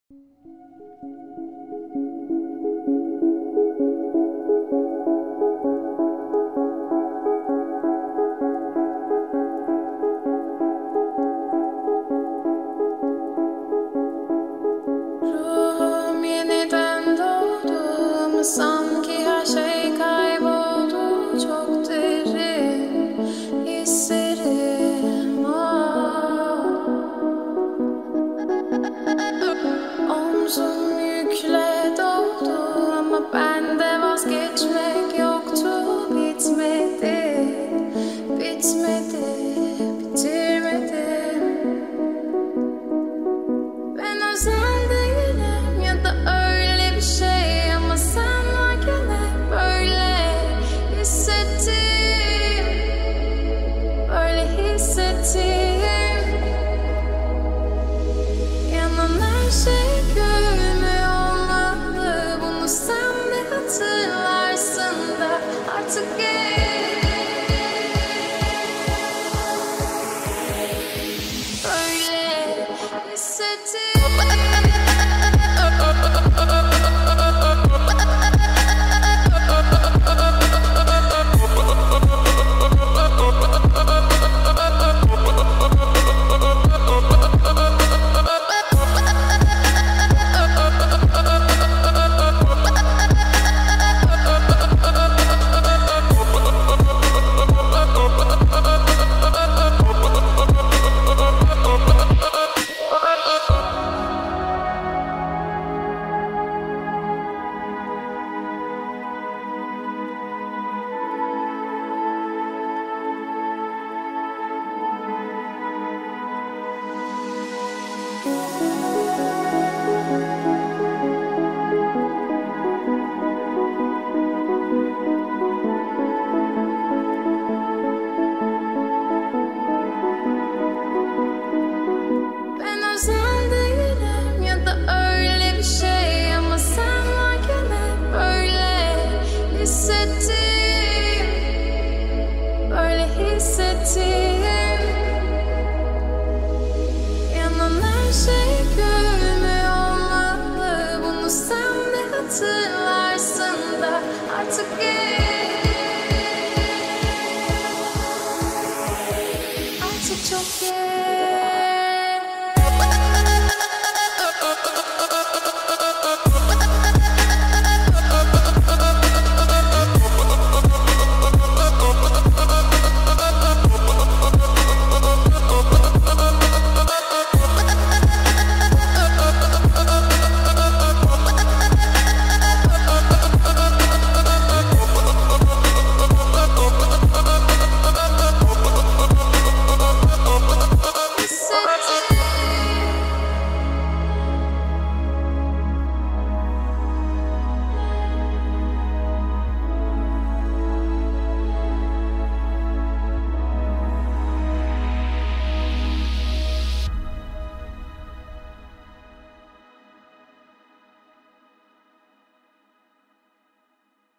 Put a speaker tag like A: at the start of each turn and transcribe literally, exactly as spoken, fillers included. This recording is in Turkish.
A: Ruhum yeniden doğdu ama sanki her şey kayboldu. Çok derin hislerim var. Omzum yükle doldu ama bende vazgeçmek yoktu. Bitmedi, bitmedi, bitirmedim. Ben özel değilim ya da öyle bir şey ama sen varken hep böyle hissettim, böyle hissettim. Yanan her şey görünmüyor olmalı, bunu sen de hatırlarsın da artık gel. Böyle hissettim.